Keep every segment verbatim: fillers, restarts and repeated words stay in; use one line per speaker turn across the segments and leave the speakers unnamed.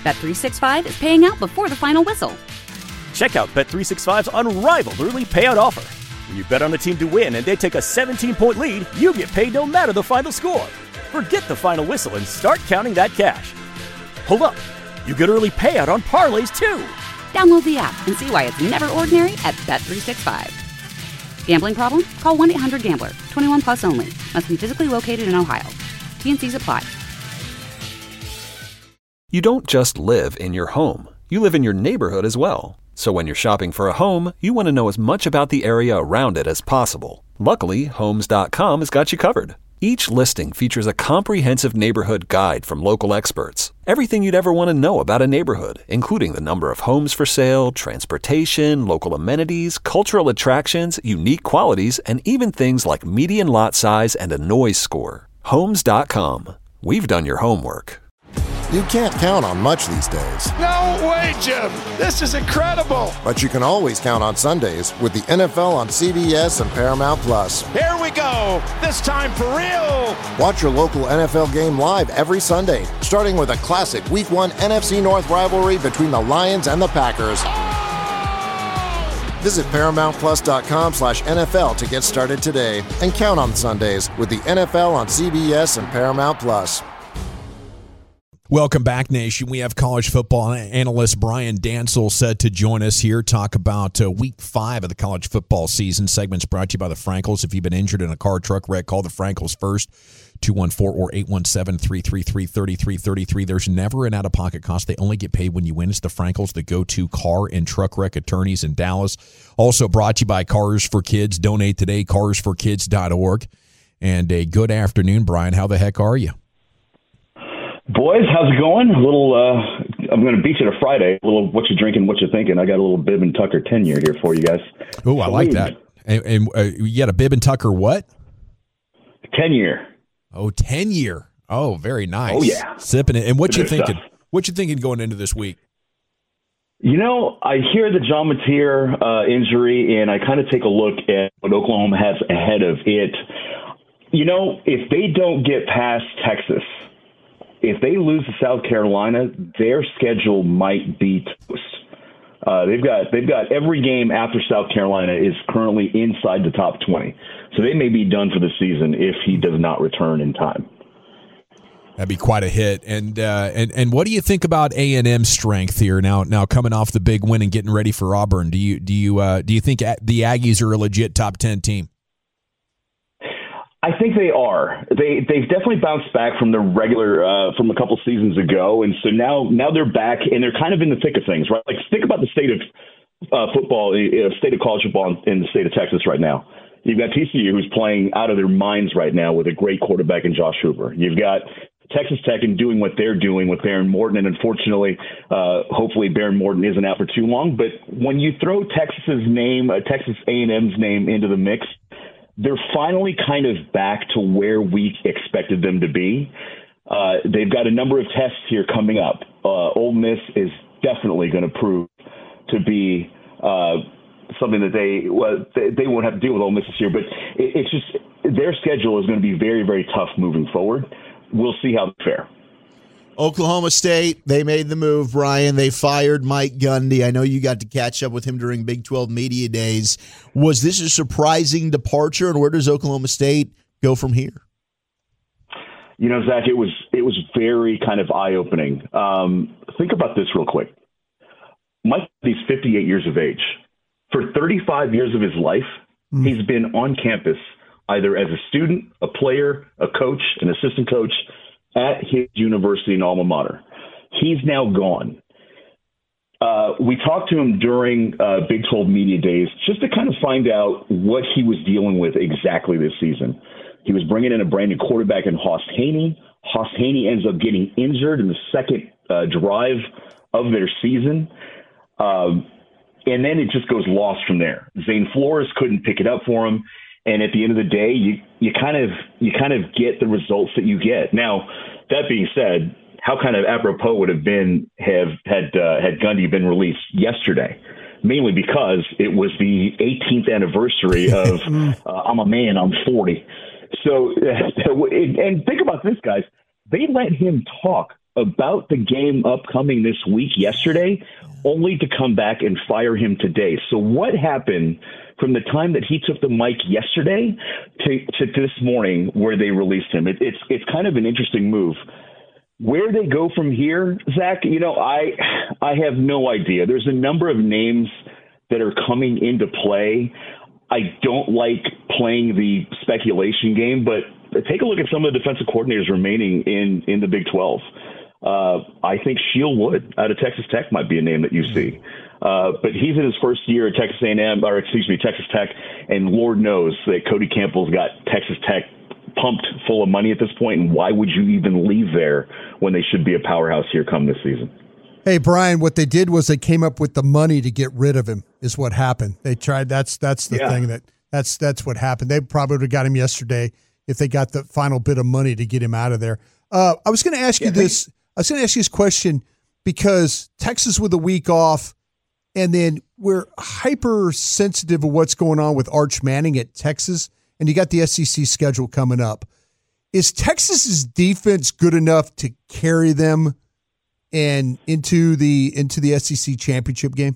Bet three sixty-five is paying out before the final whistle.
Check out Bet three sixty-five's unrivaled early payout offer. When you bet on a team to win and they take a seventeen-point lead, you get paid no matter the final score. Forget the final whistle and start counting that cash. Hold up. You get early payout on parlays, too.
Download the app and see why it's never ordinary at Bet three sixty-five. Gambling problem? Call one eight hundred gambler. twenty-one plus only. Must be physically located in Ohio. T N Cs apply.
You don't just live in your home. You live in your neighborhood as well. So when you're shopping for a home, you want to know as much about the area around it as possible. Luckily, Homes dot com has got you covered. Each listing features a comprehensive neighborhood guide from local experts. Everything you'd ever want to know about a neighborhood, including the number of homes for sale, transportation, local amenities, cultural attractions, unique qualities, and even things like median lot size and a noise score. Homes dot com. We've done your homework.
You can't count on much these days.
No way, Jim. This is incredible.
But you can always count on Sundays with the N F L on C B S and Paramount Plus.
Here we go. This time for real.
Watch your local N F L game live every Sunday, starting with a classic Week one N F C North rivalry between the Lions and the Packers. Oh! Visit Paramount Plus dot com slash N F L to get started today and count on Sundays with the N F L on C B S and Paramount Plus.
Welcome back, Nation. We have college football analyst Brian Dansel set to join us here, talk about uh, week five of the college football season. Segments brought to you by the Frankels. If you've been injured in a car, truck wreck, call the Frankels first, two one four or eight one seven, three three three, three three three three. There's never an out-of-pocket cost. They only get paid when you win. It's the Frankels, the go-to car and truck wreck attorneys in Dallas. Also brought to you by Cars for Kids. Donate today, cars for kids dot org. And a good afternoon, Brian. How the heck are you?
Boys, how's it going? A little, uh, I'm going to beat you to Friday. A little, what you drinking, what you thinking? I got a little Bib and Tucker ten-year here for you guys.
Oh, I like that. And, and uh, you got a Bib and Tucker what?
ten-year.
Oh, ten-year. Oh, very nice.
Oh, yeah.
Sipping it. And what you thinking?
Stuff.
What you thinking going into this week?
You know, I hear the John Mateer uh, injury, and I kind of take a look at what Oklahoma has ahead of it. You know, if they don't get past Texas, if they lose to South Carolina, their schedule might be toast. Uh, they've got they've got every game after South Carolina is currently inside the top twenty, so they may be done for the season if he does not return in time.
That'd be quite a hit. And uh, and and what do you think about A and M's strength here now? Now coming off the big win and getting ready for Auburn, do you do you uh, do you think the Aggies are a legit top ten team?
I think they are. They they've definitely bounced back from the regular uh, from a couple seasons ago, and so now now they're back and they're kind of in the thick of things, right? Like think about the state of uh, football, uh, state of college football in the state of Texas right now. You've got T C U who's playing out of their minds right now with a great quarterback in Josh Hoover. You've got Texas Tech and doing what they're doing with Behren Morton, and unfortunately, uh, hopefully Behren Morton isn't out for too long. But when you throw Texas's name, uh, Texas A and M's name into the mix, they're finally kind of back to where we expected them to be. Uh, they've got a number of tests here coming up. Uh, Ole Miss is definitely going to prove to be uh, something that they well, they, they won't have to deal with Ole Miss this year. But it, it's just their schedule is going to be very, very tough moving forward. We'll see how they fare.
Oklahoma State, they made the move, Brian. They fired Mike Gundy. I know you got to catch up with him during Big twelve Media Days. Was this a surprising departure, and where does Oklahoma State go from here?
You know, Zach, it was it was very kind of eye-opening. Um, think about this real quick. Mike Gundy's fifty-eight years of age. For thirty-five years of his life, mm. he's been on campus either as a student, a player, a coach, an assistant coach, at his university and alma mater. He's now gone. Uh, we talked to him during uh, Big twelve Media Days just to kind of find out what he was dealing with exactly this season. He was bringing in a brand new quarterback in Hoss Haney. Hoss Haney ends up getting injured in the second uh, drive of their season. Um, and then it just goes lost from there. Zane Flores couldn't pick it up for him. And at the end of the day, you, you kind of you kind of get the results that you get. Now, that being said, how kind of apropos would have been have had uh, had Gundy been released yesterday? Mainly because it was the eighteenth anniversary of uh, I'm a man, I'm forty. So, and think about this, guys. They let him talk about the game upcoming this week yesterday, only to come back and fire him today. So what happened from the time that he took the mic yesterday to, to this morning where they released him? It, it's it's kind of an interesting move. Where they go from here, Zach, you know, I I have no idea. There's a number of names that are coming into play. I don't like playing the speculation game, but take a look at some of the defensive coordinators remaining in, in the Big twelve. Uh, I think Sheil Wood out of Texas Tech might be a name that you see. Uh, but he's in his first year at Texas A and M, or excuse me, Texas Tech, and Lord knows that Cody Campbell's got Texas Tech pumped full of money at this point, and why would you even leave there when they should be a powerhouse here come this season?
Hey, Brian, what they did was they came up with the money to get rid of him is what happened. They tried. That's that's the
yeah.
thing that that's that's what happened. They probably would have got him yesterday if they got the final bit of money to get him out of there. Uh, I was going to ask yeah, you this. I was going to ask you this question because Texas with a week off, and then we're hypersensitive of what's going on with Arch Manning at Texas, and you got the S E C schedule coming up. Is Texas's defense good enough to carry them and into the into the S E C championship game?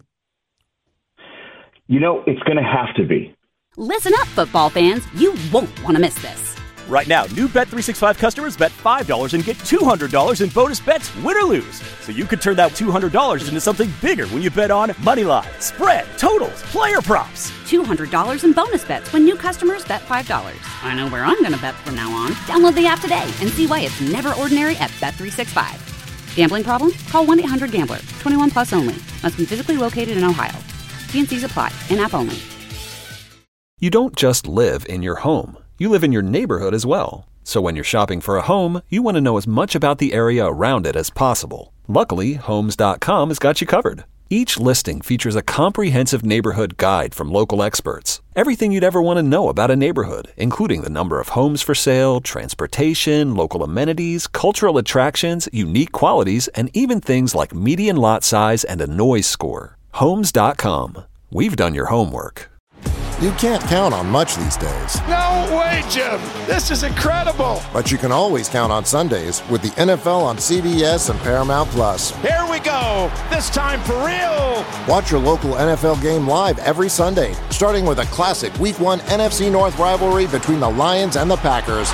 You know, it's going to have to be.
Listen up, football fans. You won't want to miss this.
Right now, new Bet three sixty-five customers bet five dollars and get two hundred dollars in bonus bets, win or lose. So you could turn that two hundred dollars into something bigger when you bet on moneyline, spread, totals, player props.
two hundred dollars in bonus bets when new customers bet five dollars. I know where I'm going to bet from now on. Download the app today and see why it's never ordinary at Bet three sixty-five. Gambling problem? Call one eight hundred gambler. twenty-one plus only. Must be physically located in Ohio. T and C's apply. In-app only.
You don't just live in your home. You live in your neighborhood as well. So when you're shopping for a home, you want to know as much about the area around it as possible. Luckily, Homes dot com has got you covered. Each listing features a comprehensive neighborhood guide from local experts. Everything you'd ever want to know about a neighborhood, including the number of homes for sale, transportation, local amenities, cultural attractions, unique qualities, and even things like median lot size and a noise score. Homes dot com. We've done your homework.
You can't count on much these days.
No way, Jim. This is incredible.
But you can always count on Sundays with the N F L on C B S and Paramount Plus.
Here we go. This time for real.
Watch your local N F L game live every Sunday, starting with a classic Week one N F C North rivalry between the Lions and the Packers.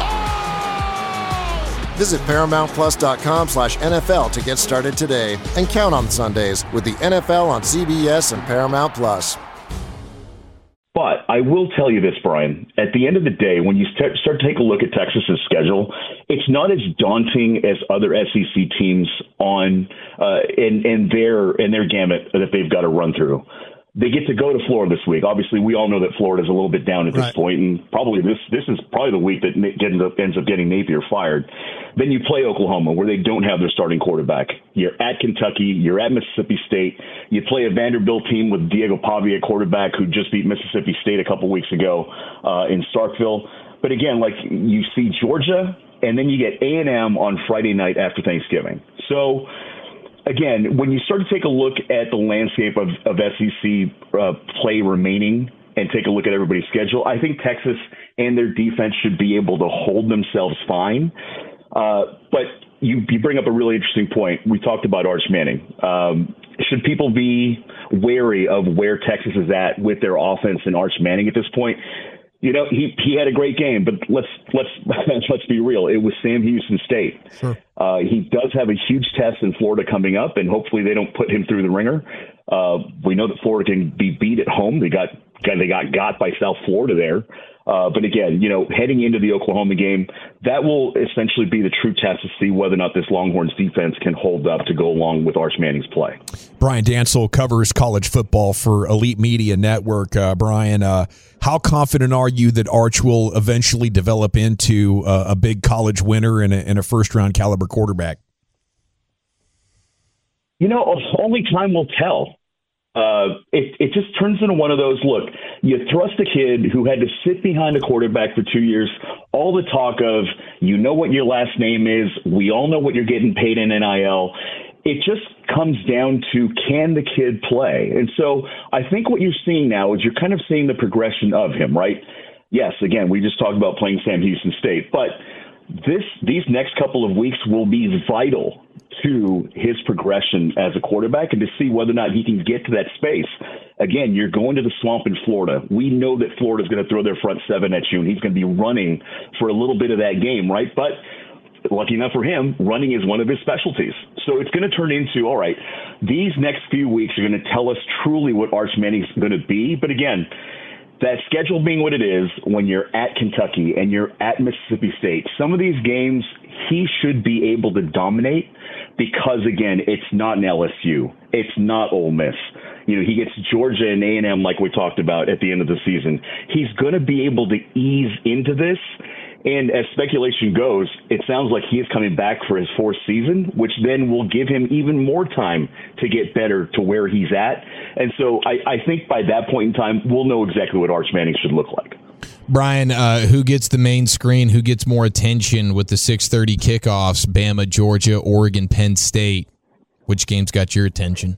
Visit Paramount Plus dot com slash N F L to get started today and count on Sundays with the N F L on C B S and Paramount Plus.
But I will tell you this, Brian. At the end of the day, when you start to take a look at Texas's schedule, it's not as daunting as other S E C teams on uh, in, in their in their gamut that they've got to run through. They get to go to Florida this week. Obviously, we all know that Florida's a little bit down at this right. point, and probably this this is probably the week that ends up, ends up getting Napier fired. Then you play Oklahoma, where they don't have their starting quarterback. You're at Kentucky. You're at Mississippi State. You play a Vanderbilt team with Diego Pavia at quarterback, who just beat Mississippi State a couple weeks ago uh, in Starkville. But again, like you see Georgia, and then you get A and M on Friday night after Thanksgiving. So again, when you start to take a look at the landscape of, of S E C uh, play remaining and take a look at everybody's schedule, I think Texas and their defense should be able to hold themselves fine. Uh, but you, you bring up a really interesting point. We talked about Arch Manning. Um, should people be wary of where Texas is at with their offense and Arch Manning at this point? You know, he, he had a great game, but let's let's let's be real. It was Sam Houston State. Sure. Uh, he does have a huge test in Florida coming up, and hopefully they don't put him through the ringer. Uh, we know that Florida can be beat at home. They got they got got by South Florida there. Uh, but again, you know, heading into the Oklahoma game, that will essentially be the true test to see whether or not this Longhorns defense can hold up to go along with Arch Manning's play.
Brian Dansel covers college football for Elite Media Network. Uh, Brian, uh, how confident are you that Arch will eventually develop into uh, a big college winner and a, and a first-round caliber quarterback?
You know, only time will tell. Uh, it, it just turns into one of those, look, you thrust a kid who had to sit behind a quarterback for two years, all the talk of, you know what your last name is, we all know what you're getting paid in N I L. It just comes down to, can the kid play? And so I think what you're seeing now is you're kind of seeing the progression of him, right? Yes, again, we just talked about playing Sam Houston State, but this these next couple of weeks will be vital to his progression as a quarterback and to see whether or not he can get to that space. Again, you're going to the swamp in Florida. We know that Florida's going to throw their front seven at you, and he's going to be running for a little bit of that game, right? But lucky enough for him, running is one of his specialties. So it's going to turn into, all right, these next few weeks are going to tell us truly what Arch Manning's going to be. But again, that schedule being what it is, when you're at Kentucky and you're at Mississippi State, some of these games he should be able to dominate because, again, it's not an L S U. It's not Ole Miss. You know, he gets Georgia and A and M like we talked about at the end of the season. He's going to be able to ease into this. And as speculation goes, it sounds like he is coming back for his fourth season, which then will give him even more time to get better to where he's at. And so I, I think by that point in time, we'll know exactly what Arch Manning should look like.
Brian, uh, who gets the main screen, who gets more attention with the six thirty kickoffs, Bama, Georgia, Oregon, Penn State? Which game's got your attention?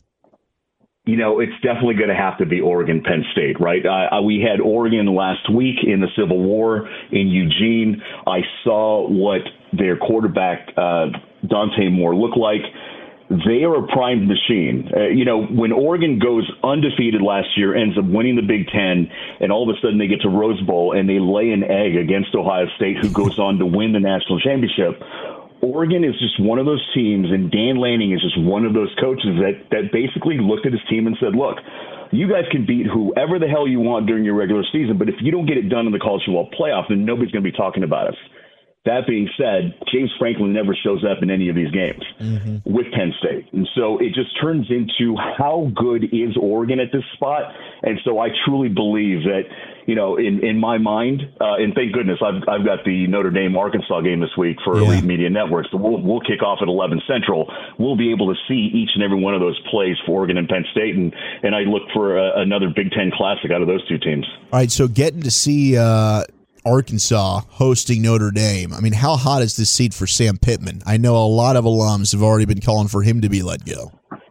You know, it's definitely going to have to be Oregon, Penn State, right? Uh, we had Oregon last week in the Civil War in Eugene. I saw what their quarterback, uh, Dante Moore, looked like. They are a primed machine. Uh, you know, when Oregon goes undefeated last year, ends up winning the Big Ten, and all of a sudden they get to Rose Bowl and they lay an egg against Ohio State, who goes on to win the national championship. Oregon is just one of those teams, and Dan Lanning is just one of those coaches that, that basically looked at his team and said, look, you guys can beat whoever the hell you want during your regular season, but if you don't get it done in the college football playoff, then nobody's going to be talking about us. That being said, James Franklin never shows up in any of these games mm-hmm. with Penn State. And so it just turns into how good is Oregon at this spot. And so I truly believe that, you know, in, in my mind, uh, and thank goodness I've, I've got the Notre Dame Arkansas game this week for yeah. Elite Media Network. So we'll, we'll kick off at eleven Central. We'll be able to see each and every one of those plays for Oregon and Penn State. And, and I look for a, another Big Ten Classic out of those two teams.
All right. So getting to see, uh, Arkansas hosting Notre Dame. I mean, how hot is this seat for Sam Pittman? I know a lot of alums have already been calling for him to be let go.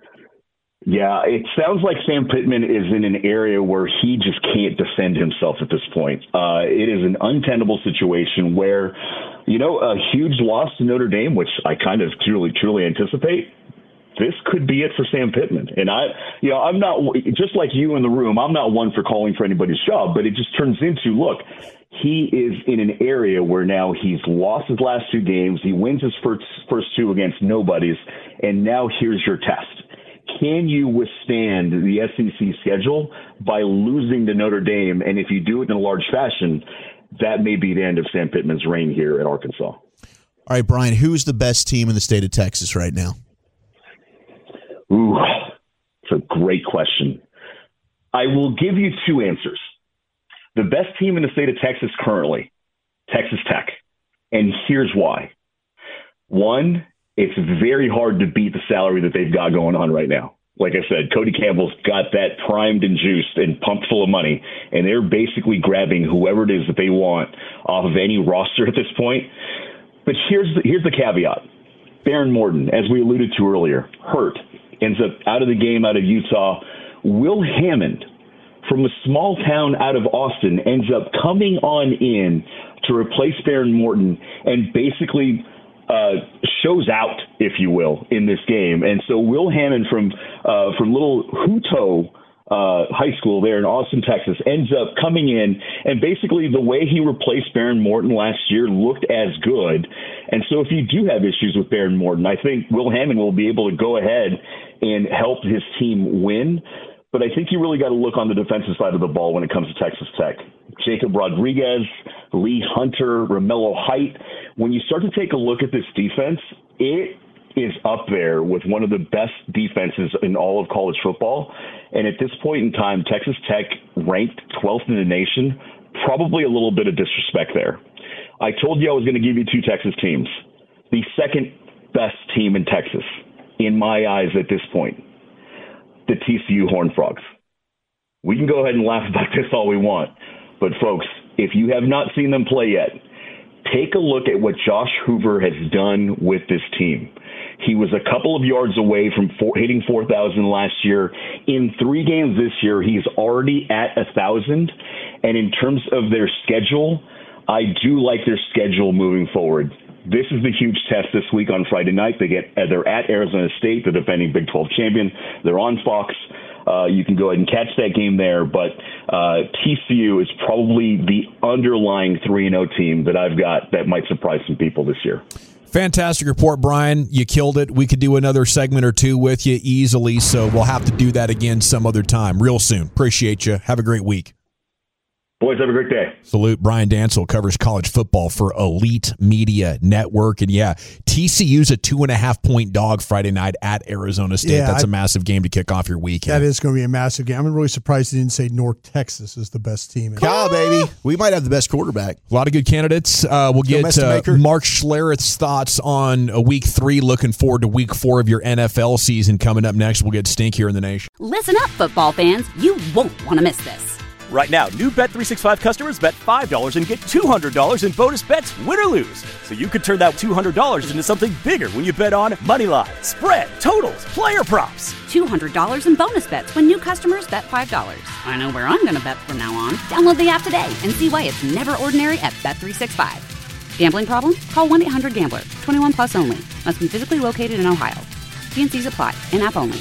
Yeah, it sounds like Sam Pittman is in an area where he just can't defend himself at this point. Uh, it is an untenable situation where, you know, a huge loss to Notre Dame, which I kind of truly, truly anticipate. This could be it for Sam Pittman. And I, you know, I'm not, just like you in the room, I'm not one for calling for anybody's job, but it just turns into, look, he is in an area where now he's lost his last two games. He wins his first, first two against nobodies. And now here's your test. Can you withstand the S E C schedule by losing to Notre Dame? And if you do it in a large fashion, that may be the end of Sam Pittman's reign here at Arkansas. All
right, Brian, who's the best team in the state of Texas right now?
Ooh, it's a great question. I will give you two answers. The best team in the state of Texas currently, Texas Tech. And here's why. One, it's very hard to beat the salary that they've got going on right now. Like I said, Cody Campbell's got that primed and juiced and pumped full of money, and they're basically grabbing whoever it is that they want off of any roster at this point. But here's the, here's the caveat. Behren Morton, as we alluded to earlier, hurt, ends up out of the game out of Utah. Will Hammond, from a small town out of Austin, ends up coming on in to replace Behren Morton and basically uh, shows out, if you will, in this game. And so Will Hammond from uh, from little Hutto uh, High School there in Austin, Texas, ends up coming in, and basically the way he replaced Behren Morton last year looked as good. And so if you do have issues with Behren Morton, I think Will Hammond will be able to go ahead and help his team win. But I think you really got to look on the defensive side of the ball when it comes to Texas Tech. Jacob Rodriguez, Lee Hunter, Romello Height. When you start to take a look at this defense, it is up there with one of the best defenses in all of college football. And at this point in time, Texas Tech ranked twelfth in the nation, probably a little bit of disrespect there. I told you I was going to give you two Texas teams. The second best team in Texas, in my eyes at this point, the T C U Horned Frogs. We can go ahead and laugh about this all we want, but folks, if you have not seen them play yet, take a look at what Josh Hoover has done with this team. He was a couple of yards away from four, hitting four thousand last year. In three games this year, he's already at one thousand. And in terms of their schedule, I do like their schedule moving forward. this is the huge test this week on Friday night. They get they're at Arizona State, the defending Big twelve champion. They're on Fox. Uh, you can go ahead and catch that game there. But uh, T C U is probably the underlying three and oh team that I've got that might surprise some people this year.
Fantastic report, Brian. You killed it. We could do another segment or two with you easily, so we'll have to do that again some other time real soon. Appreciate you. Have a great week.
Boys, have a great day.
Salute. Brian Dancel covers college football for Elite Media Network. And yeah, T C U's a two and a half point dog Friday night at Arizona State.
Yeah,
That's
I,
a massive game to kick off your weekend.
That is going to be a massive game. I'm really surprised they didn't say North Texas is the best team.
Yeah, baby. We might have the best quarterback.
A lot of good candidates. Uh, we'll get uh, Mark Schlereth's thoughts on uh, week three. Looking forward to week four of your N F L season coming up next. We'll get Stink here in the nation.
Listen up, football fans. You won't want to miss this.
Right now, new Bet three sixty-five customers bet five dollars and get two hundred dollars in bonus bets, win or lose. So you could turn that two hundred dollars into something bigger when you bet on money line, spread, totals, player props.
two hundred dollars in bonus bets when new customers bet five dollars. I know where I'm going to bet from now on. Download the app today and see why it's never ordinary at Bet three sixty-five. Gambling problem? Call one eight hundred gambler. twenty-one plus only. Must be physically located in Ohio. T and C's apply. In-app only.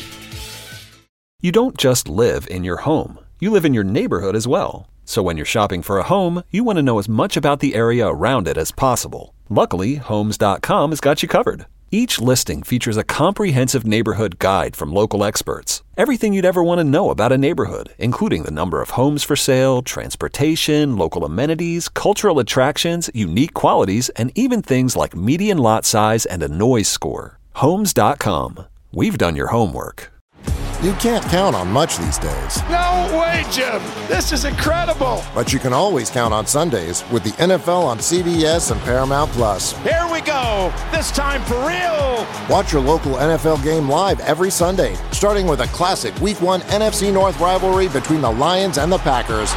You don't just live in your home. You live in your neighborhood as well. So when you're shopping for a home, you want to know as much about the area around it as possible. Luckily, Homes dot com has got you covered. Each listing features a comprehensive neighborhood guide from local experts. Everything you'd ever want to know about a neighborhood, including the number of homes for sale, transportation, local amenities, cultural attractions, unique qualities, and even things like median lot size and a noise score. Homes dot com. We've done your homework.
You can't count on much these days.
No way, Jim. This is incredible.
But you can always count on Sundays with the N F L on C B S and Paramount Plus.
Here we go. This time for real.
Watch your local N F L game live every Sunday, starting with a classic Week one N F C North rivalry between the Lions and the Packers.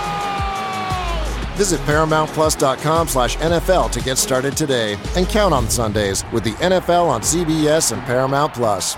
Visit Paramount Plus dot com slash N F L to get started today and count on Sundays with the N F L on C B S and Paramount Plus.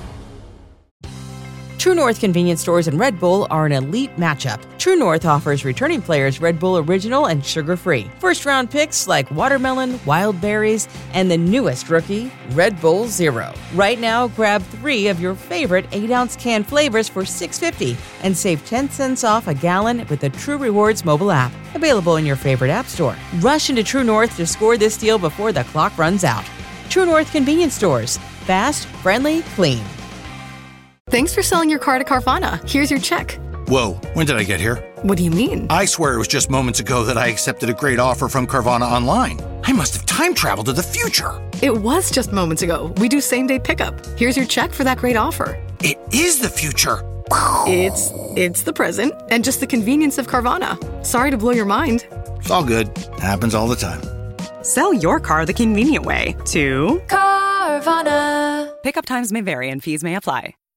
True North convenience stores and Red Bull are an elite matchup. True North offers returning players Red Bull Original and sugar-free. First-round picks like watermelon, wild berries, and the newest rookie, Red Bull Zero. Right now, grab three of your favorite eight ounce can flavors for six dollars and fifty cents and save ten cents off a gallon with the True Rewards mobile app. Available in your favorite app store. Rush into True North to score this deal before the clock runs out. True North convenience stores. Fast, friendly, clean.
Thanks for selling your car to Carvana. Here's your check.
Whoa, when did I get here?
What do you mean?
I swear it was just moments ago that I accepted a great offer from Carvana online. I must have time traveled to the future.
It was just moments ago. We do same-day pickup. Here's your check for that great offer.
It is the future.
It's it's the present and just the convenience of Carvana. Sorry to blow your mind.
It's all good. Happens all the time.
Sell your car the convenient way to
Carvana.
Pickup times may vary and fees may apply.